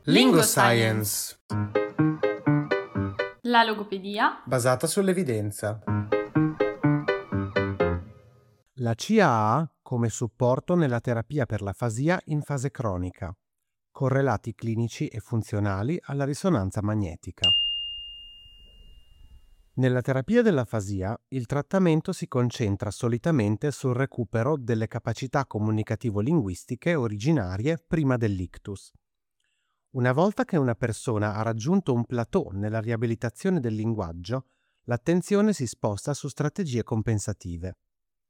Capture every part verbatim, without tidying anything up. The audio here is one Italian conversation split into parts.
Lingoscience, la logopedia basata sull'evidenza. La C A A come supporto nella terapia per l'afasia in fase cronica. Correlati clinici e funzionali alla risonanza magnetica. Nella terapia dell'afasia, il trattamento si concentra solitamente sul recupero delle capacità comunicativo-linguistiche originarie prima dell'ictus. Una volta che una persona ha raggiunto un plateau nella riabilitazione del linguaggio, l'attenzione si sposta su strategie compensative.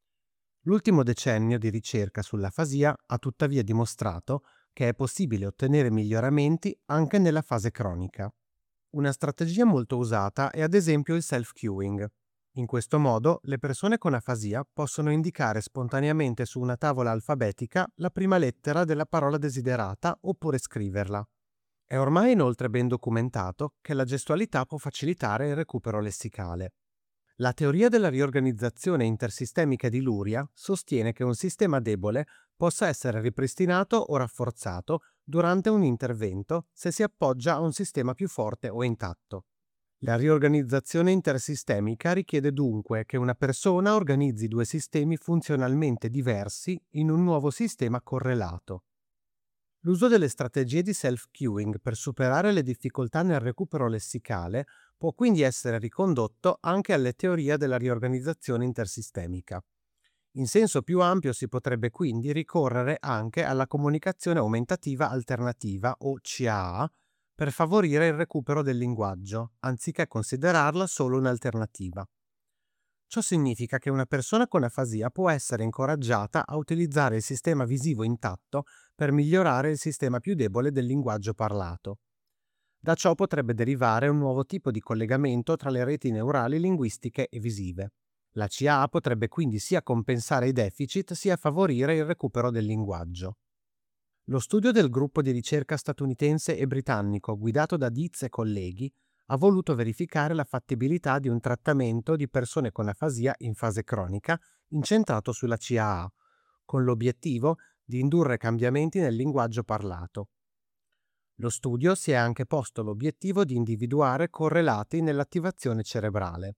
L'ultimo decennio di ricerca sull'afasia ha tuttavia dimostrato che è possibile ottenere miglioramenti anche nella fase cronica. Una strategia molto usata è ad esempio il self-cueing. In questo modo le persone con afasia possono indicare spontaneamente su una tavola alfabetica la prima lettera della parola desiderata oppure scriverla. È ormai inoltre ben documentato che la gestualità può facilitare il recupero lessicale. La teoria della riorganizzazione intersistemica di Luria sostiene che un sistema debole possa essere ripristinato o rafforzato durante un intervento se si appoggia a un sistema più forte o intatto. La riorganizzazione intersistemica richiede dunque che una persona organizzi due sistemi funzionalmente diversi in un nuovo sistema correlato. L'uso delle strategie di self-cueing per superare le difficoltà nel recupero lessicale può quindi essere ricondotto anche alle teorie della riorganizzazione intersistemica. In senso più ampio si potrebbe quindi ricorrere anche alla comunicazione aumentativa alternativa o C A A per favorire il recupero del linguaggio, anziché considerarla solo un'alternativa. Ciò significa che una persona con afasia può essere incoraggiata a utilizzare il sistema visivo intatto per migliorare il sistema più debole del linguaggio parlato. Da ciò potrebbe derivare un nuovo tipo di collegamento tra le reti neurali linguistiche e visive. La C A A potrebbe quindi sia compensare i deficit sia favorire il recupero del linguaggio. Lo studio del gruppo di ricerca statunitense e britannico guidato da Dietz e colleghi ha voluto verificare la fattibilità di un trattamento di persone con afasia in fase cronica incentrato sulla C A A, con l'obiettivo di indurre cambiamenti nel linguaggio parlato. Lo studio si è anche posto l'obiettivo di individuare correlati nell'attivazione cerebrale.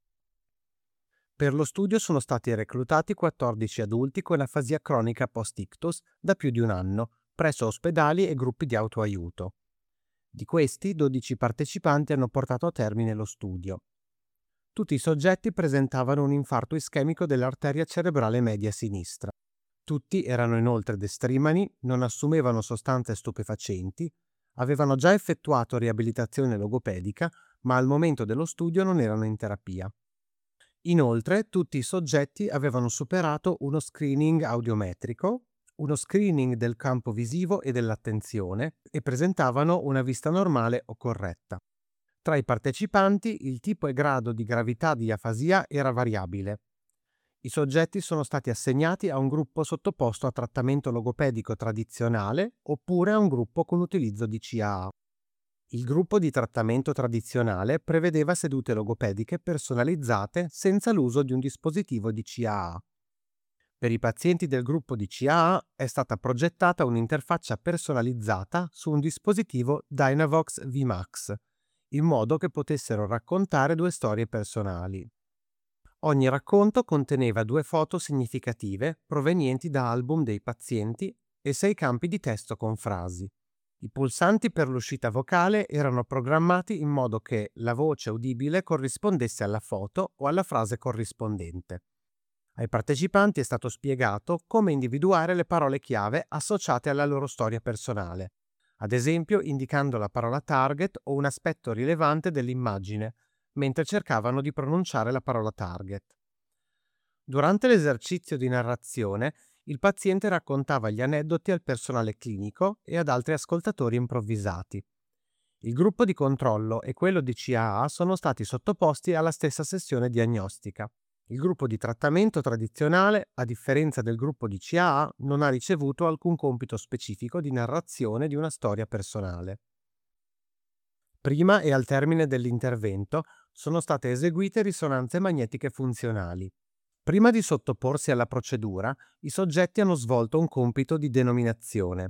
Per lo studio sono stati reclutati quattordici adulti con afasia cronica post-ictus da più di un anno, presso ospedali e gruppi di autoaiuto. Di questi, dodici partecipanti hanno portato a termine lo studio. Tutti i soggetti presentavano un infarto ischemico dell'arteria cerebrale media sinistra. Tutti erano inoltre destrimani, non assumevano sostanze stupefacenti, avevano già effettuato riabilitazione logopedica, ma al momento dello studio non erano in terapia. Inoltre, tutti i soggetti avevano superato uno screening audiometrico, uno screening del campo visivo e dell'attenzione e presentavano una vista normale o corretta. Tra i partecipanti il tipo e grado di gravità di afasia era variabile. I soggetti sono stati assegnati a un gruppo sottoposto a trattamento logopedico tradizionale oppure a un gruppo con utilizzo di C A A. Il gruppo di trattamento tradizionale prevedeva sedute logopediche personalizzate senza l'uso di un dispositivo di C A A. Per i pazienti del gruppo di C A A è stata progettata un'interfaccia personalizzata su un dispositivo Dynavox V MAX, in modo che potessero raccontare due storie personali. Ogni racconto conteneva due foto significative provenienti da album dei pazienti e sei campi di testo con frasi. I pulsanti per l'uscita vocale erano programmati in modo che la voce udibile corrispondesse alla foto o alla frase corrispondente. Ai partecipanti è stato spiegato come individuare le parole chiave associate alla loro storia personale, ad esempio indicando la parola target o un aspetto rilevante dell'immagine, mentre cercavano di pronunciare la parola target. Durante l'esercizio di narrazione, il paziente raccontava gli aneddoti al personale clinico e ad altri ascoltatori improvvisati. Il gruppo di controllo e quello di C A A sono stati sottoposti alla stessa sessione diagnostica. Il gruppo di trattamento tradizionale, a differenza del gruppo di C A A, non ha ricevuto alcun compito specifico di narrazione di una storia personale. Prima e al termine dell'intervento sono state eseguite risonanze magnetiche funzionali. Prima di sottoporsi alla procedura, i soggetti hanno svolto un compito di denominazione.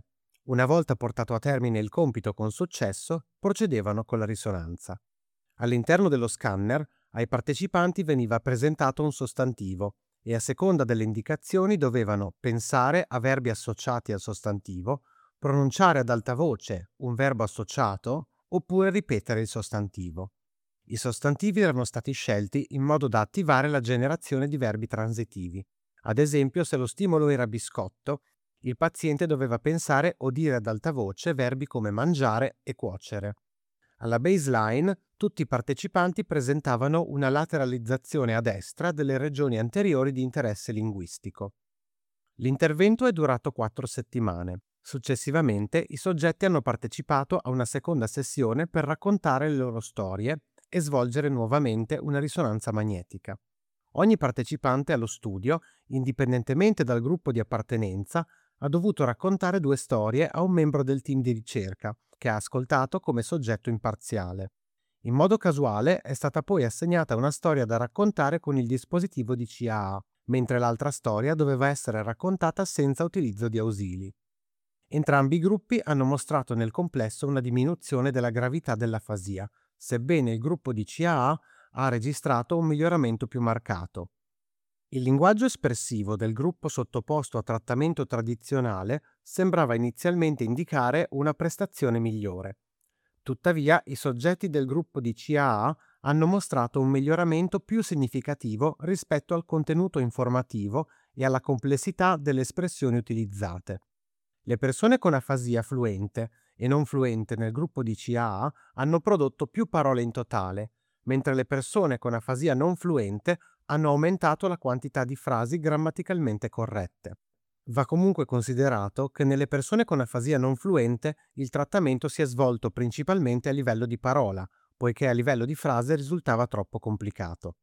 Una volta portato a termine il compito con successo, procedevano con la risonanza. All'interno dello scanner, ai partecipanti veniva presentato un sostantivo e a seconda delle indicazioni dovevano pensare a verbi associati al sostantivo, pronunciare ad alta voce un verbo associato oppure ripetere il sostantivo. I sostantivi erano stati scelti in modo da attivare la generazione di verbi transitivi. Ad esempio, se lo stimolo era biscotto, il paziente doveva pensare o dire ad alta voce verbi come mangiare e cuocere. Alla baseline, tutti i partecipanti presentavano una lateralizzazione a destra delle regioni anteriori di interesse linguistico. L'intervento è durato quattro settimane. Successivamente, i soggetti hanno partecipato a una seconda sessione per raccontare le loro storie e svolgere nuovamente una risonanza magnetica. Ogni partecipante allo studio, indipendentemente dal gruppo di appartenenza, ha dovuto raccontare due storie a un membro del team di ricerca, che ha ascoltato come soggetto imparziale. In modo casuale è stata poi assegnata una storia da raccontare con il dispositivo di C A A, mentre l'altra storia doveva essere raccontata senza utilizzo di ausili. Entrambi i gruppi hanno mostrato nel complesso una diminuzione della gravità dell'afasia, sebbene il gruppo di C A A ha registrato un miglioramento più marcato. Il linguaggio espressivo del gruppo sottoposto a trattamento tradizionale sembrava inizialmente indicare una prestazione migliore. Tuttavia, i soggetti del gruppo di C A A hanno mostrato un miglioramento più significativo rispetto al contenuto informativo e alla complessità delle espressioni utilizzate. Le persone con afasia fluente e non fluente nel gruppo di C A A hanno prodotto più parole in totale, mentre le persone con afasia non fluente hanno aumentato la quantità di frasi grammaticalmente corrette. Va comunque considerato che nelle persone con afasia non fluente il trattamento si è svolto principalmente a livello di parola, poiché a livello di frase risultava troppo complicato.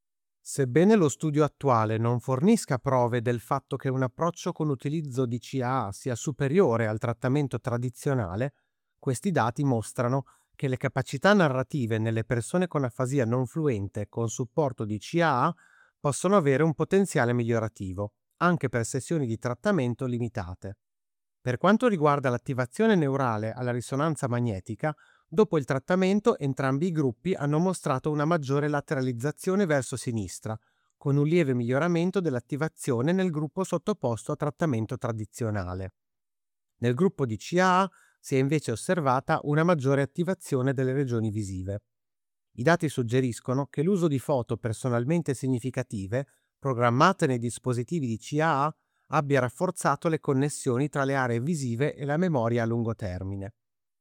Sebbene lo studio attuale non fornisca prove del fatto che un approccio con utilizzo di C A A sia superiore al trattamento tradizionale, questi dati mostrano che le capacità narrative nelle persone con afasia non fluente con supporto di C A A possono avere un potenziale migliorativo, anche per sessioni di trattamento limitate. Per quanto riguarda l'attivazione neurale alla risonanza magnetica, dopo il trattamento entrambi i gruppi hanno mostrato una maggiore lateralizzazione verso sinistra, con un lieve miglioramento dell'attivazione nel gruppo sottoposto a trattamento tradizionale. Nel gruppo di C A A si è invece osservata una maggiore attivazione delle regioni visive. I dati suggeriscono che l'uso di foto personalmente significative, programmate nei dispositivi di C A A, abbia rafforzato le connessioni tra le aree visive e la memoria a lungo termine.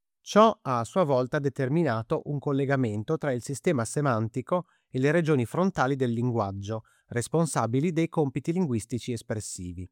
Ciò ha a sua volta determinato un collegamento tra il sistema semantico e le regioni frontali del linguaggio, responsabili dei compiti linguistici espressivi.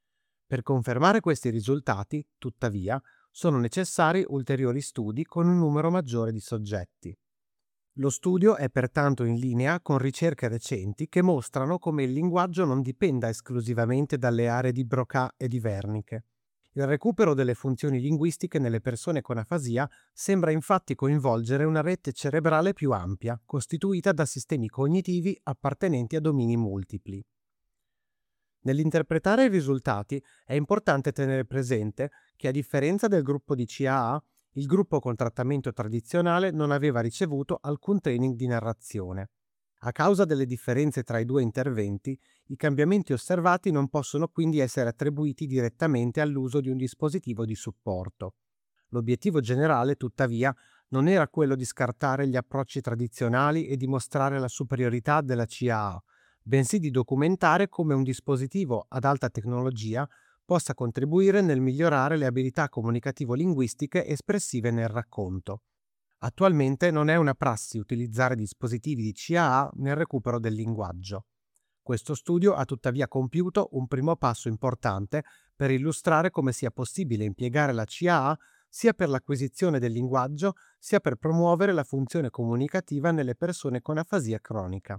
Per confermare questi risultati, tuttavia, sono necessari ulteriori studi con un numero maggiore di soggetti. Lo studio è pertanto in linea con ricerche recenti che mostrano come il linguaggio non dipenda esclusivamente dalle aree di Broca e di Wernicke. Il recupero delle funzioni linguistiche nelle persone con afasia sembra infatti coinvolgere una rete cerebrale più ampia, costituita da sistemi cognitivi appartenenti a domini multipli. Nell'interpretare i risultati è importante tenere presente che, a differenza del gruppo di C A A, il gruppo con trattamento tradizionale non aveva ricevuto alcun training di narrazione. A causa delle differenze tra i due interventi, i cambiamenti osservati non possono quindi essere attribuiti direttamente all'uso di un dispositivo di supporto. L'obiettivo generale, tuttavia, non era quello di scartare gli approcci tradizionali e dimostrare la superiorità della C A A, bensì di documentare come un dispositivo ad alta tecnologia possa contribuire nel migliorare le abilità comunicativo-linguistiche espressive nel racconto. Attualmente non è una prassi utilizzare dispositivi di C A A nel recupero del linguaggio. Questo studio ha tuttavia compiuto un primo passo importante per illustrare come sia possibile impiegare la C A A sia per l'acquisizione del linguaggio, sia per promuovere la funzione comunicativa nelle persone con afasia cronica.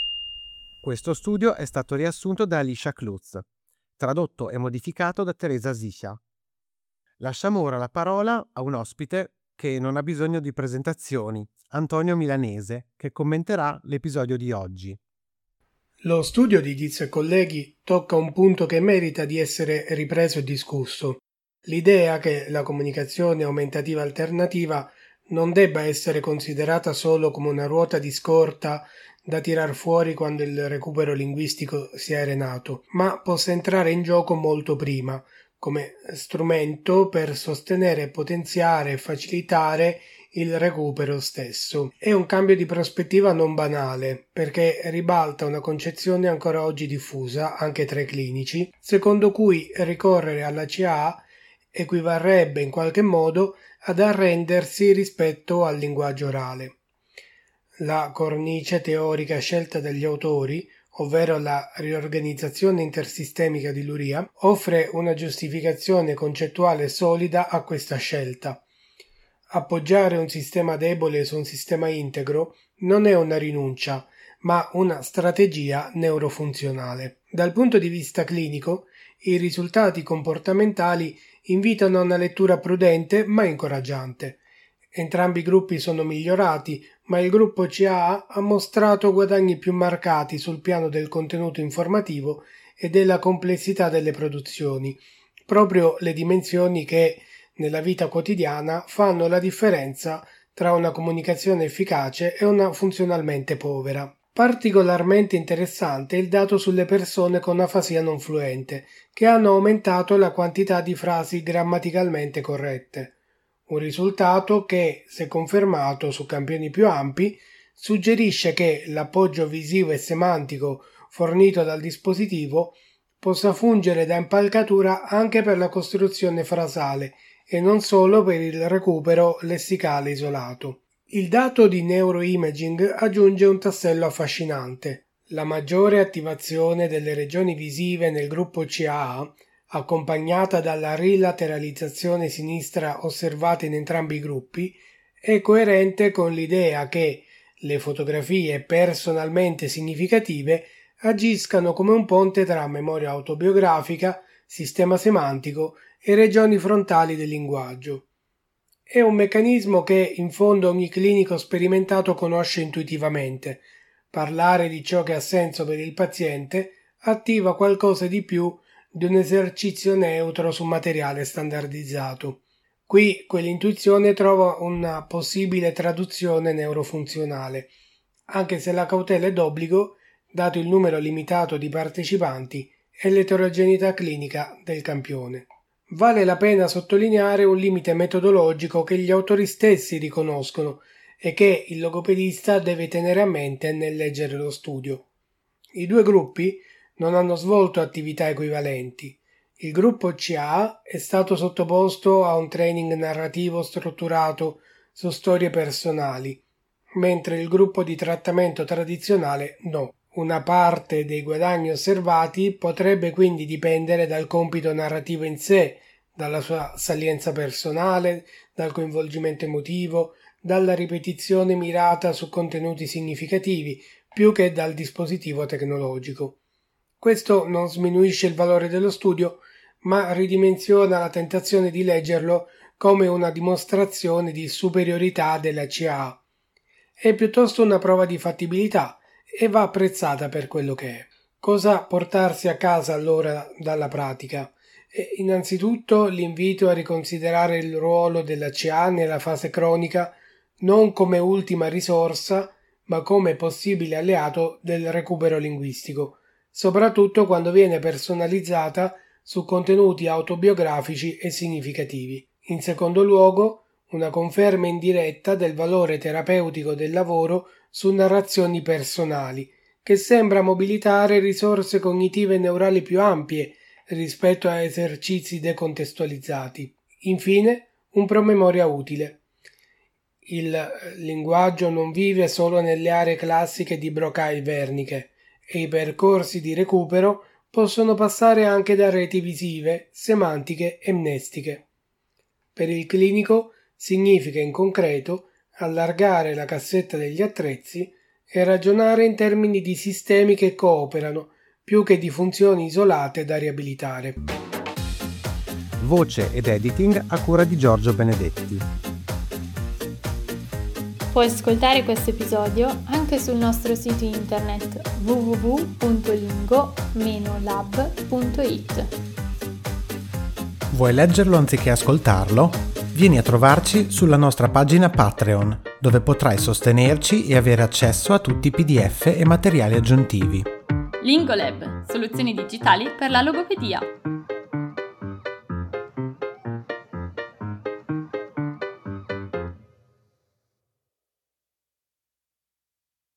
Questo studio è stato riassunto da Alicia Klutz, tradotto e modificato da Teresa Ziscia. Lasciamo ora la parola a un ospite che non ha bisogno di presentazioni, Antonio Milanese, che commenterà l'episodio di oggi. Lo studio di Diz e colleghi tocca un punto che merita di essere ripreso e discusso: L'idea che la comunicazione aumentativa alternativa non debba essere considerata solo come una ruota di scorta da tirar fuori quando il recupero linguistico sia arenato, ma possa entrare in gioco molto prima, come strumento per sostenere, potenziare e facilitare il recupero stesso. È un cambio di prospettiva non banale, perché ribalta una concezione ancora oggi diffusa, anche tra i clinici, secondo cui ricorrere alla C A A equivarrebbe in qualche modo ad arrendersi rispetto al linguaggio orale. La cornice teorica scelta dagli autori, ovvero la riorganizzazione intersistemica di Luria, offre una giustificazione concettuale solida a questa scelta. Appoggiare un sistema debole su un sistema integro non è una rinuncia, ma una strategia neurofunzionale. Dal punto di vista clinico, i risultati comportamentali invitano a una lettura prudente ma incoraggiante. Entrambi i gruppi sono migliorati, ma il gruppo C A A ha mostrato guadagni più marcati sul piano del contenuto informativo e della complessità delle produzioni, proprio le dimensioni che, nella vita quotidiana, fanno la differenza tra una comunicazione efficace e una funzionalmente povera. Particolarmente interessante è il dato sulle persone con afasia non fluente, che hanno aumentato la quantità di frasi grammaticalmente corrette. Un risultato che, se confermato su campioni più ampi, suggerisce che l'appoggio visivo e semantico fornito dal dispositivo possa fungere da impalcatura anche per la costruzione frasale e non solo per il recupero lessicale isolato. Il dato di neuroimaging aggiunge un tassello affascinante. La maggiore attivazione delle regioni visive nel gruppo C A A, accompagnata dalla rilateralizzazione sinistra osservata in entrambi i gruppi, è coerente con l'idea che le fotografie personalmente significative agiscano come un ponte tra memoria autobiografica, sistema semantico e regioni frontali del linguaggio. È un meccanismo che in fondo ogni clinico sperimentato conosce intuitivamente. Parlare di ciò che ha senso per il paziente attiva qualcosa di più di un esercizio neutro su materiale standardizzato. Qui quell'intuizione trova una possibile traduzione neurofunzionale, anche se la cautela è d'obbligo, dato il numero limitato di partecipanti e l'eterogeneità clinica del campione. Vale la pena sottolineare un limite metodologico che gli autori stessi riconoscono e che il logopedista deve tenere a mente nel leggere lo studio. I due gruppi non hanno svolto attività equivalenti. Il gruppo C A A è stato sottoposto a un training narrativo strutturato su storie personali, mentre il gruppo di trattamento tradizionale no. Una parte dei guadagni osservati potrebbe quindi dipendere dal compito narrativo in sé, dalla sua salienza personale, dal coinvolgimento emotivo, dalla ripetizione mirata su contenuti significativi, più che dal dispositivo tecnologico. Questo non sminuisce il valore dello studio, ma ridimensiona la tentazione di leggerlo come una dimostrazione di superiorità della C A A. È piuttosto una prova di fattibilità e va apprezzata per quello che è. Cosa portarsi a casa allora dalla pratica? E innanzitutto l'invito a riconsiderare il ruolo della C A A nella fase cronica non come ultima risorsa, ma come possibile alleato del recupero linguistico, soprattutto quando viene personalizzata su contenuti autobiografici e significativi. In secondo luogo, una conferma indiretta del valore terapeutico del lavoro su narrazioni personali, che sembra mobilitare risorse cognitive neurali più ampie rispetto a esercizi decontestualizzati. Infine, un promemoria utile. Il linguaggio non vive solo nelle aree classiche di Broca-Wernicke e i percorsi di recupero possono passare anche da reti visive, semantiche e mnestiche. Per il clinico significa in concreto allargare la cassetta degli attrezzi e ragionare in termini di sistemi che cooperano più che di funzioni isolate da riabilitare. Voce ed editing a cura di Giorgio Benedetti. Puoi ascoltare questo episodio anche sul nostro sito internet w w w punto lingo dash lab punto it. Vuoi leggerlo anziché ascoltarlo? Vieni a trovarci sulla nostra pagina Patreon, dove potrai sostenerci e avere accesso a tutti i P D F e materiali aggiuntivi. Lingolab, soluzioni digitali per la logopedia.